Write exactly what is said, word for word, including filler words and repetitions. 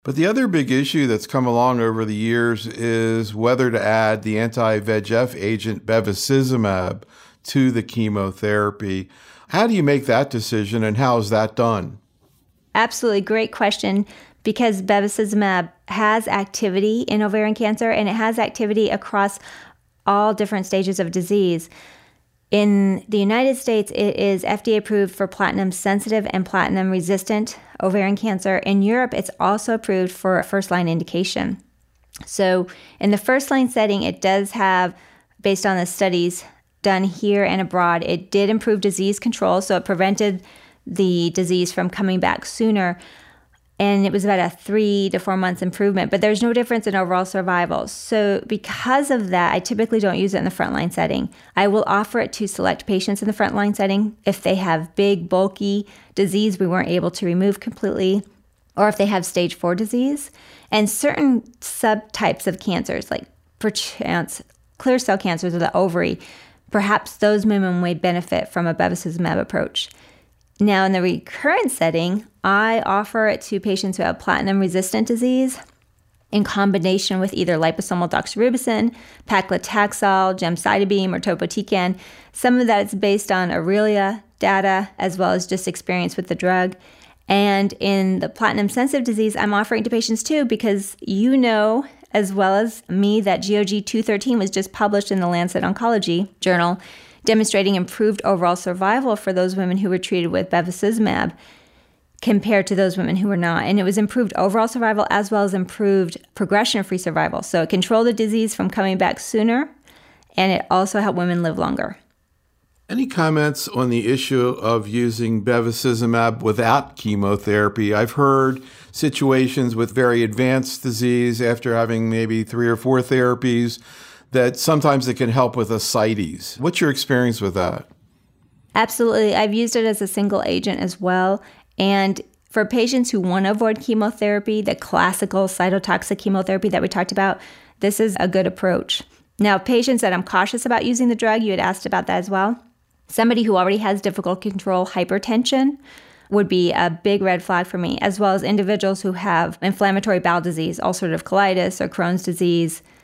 But the other big issue that's come along over the years is whether to add the anti-V E G F agent bevacizumab to the chemotherapy. How do you make that decision, and how is that done? Absolutely. Great question, because bevacizumab has activity in ovarian cancer, and it has activity across all different stages of disease. In the United States, it is F D A approved for platinum-sensitive and platinum-resistant ovarian cancer. In Europe, it's also approved for a first-line indication. So in the first-line setting, it does have, based on the studies done here and abroad, it did improve disease control, so it prevented the disease from coming back sooner. And it was about a three to four months improvement, but there's no difference in overall survival. So because of that, I typically don't use it in the frontline setting. I will offer it to select patients in the frontline setting if they have big, bulky disease we weren't able to remove completely, or if they have stage four disease. And certain subtypes of cancers, like perchance clear cell cancers of the ovary, perhaps those women may benefit from a bevacizumab approach. Now, in the recurrent setting, I offer it to patients who have platinum-resistant disease in combination with either liposomal doxorubicin, paclitaxel, gemcitabine, or topotecan. Some of that is based on AURELIA data as well as just experience with the drug. And in the platinum-sensitive disease, I'm offering to patients too, because you know as well as me that G O G two thirteen was just published in the Lancet Oncology journal, demonstrating improved overall survival for those women who were treated with bevacizumab compared to those women who were not. And it was improved overall survival as well as improved progression-free survival. So it controlled the disease from coming back sooner, and it also helped women live longer. Any comments on the issue of using bevacizumab without chemotherapy? I've heard situations with very advanced disease after having maybe three or four therapies that sometimes it can help with ascites. What's your experience with that? Absolutely. I've used it as a single agent as well. And for patients who want to avoid chemotherapy, the classical cytotoxic chemotherapy that we talked about, this is a good approach. Now, patients that I'm cautious about using the drug, you had asked about that as well. Somebody who already has difficult control hypertension would be a big red flag for me, as well as individuals who have inflammatory bowel disease, ulcerative colitis or Crohn's disease,